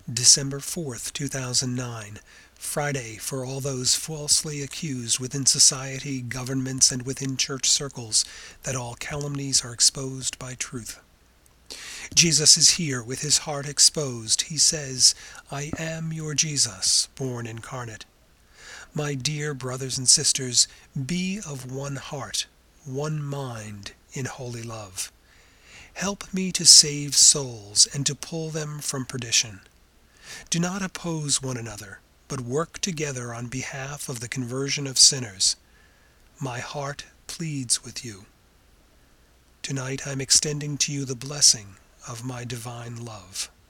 December 4th, 2009, Friday for all those falsely accused within society, governments, and within church circles that all calumnies are exposed by truth. Jesus is here with his heart exposed. He says, "I am your Jesus, born incarnate." My dear brothers and sisters, be of one heart, one mind in holy love. Help me to save souls and to pull them from perdition. Do not oppose one another, but work together on behalf of the conversion of sinners. My heart pleads with you. Tonight I'm extending to you the blessing of my divine love.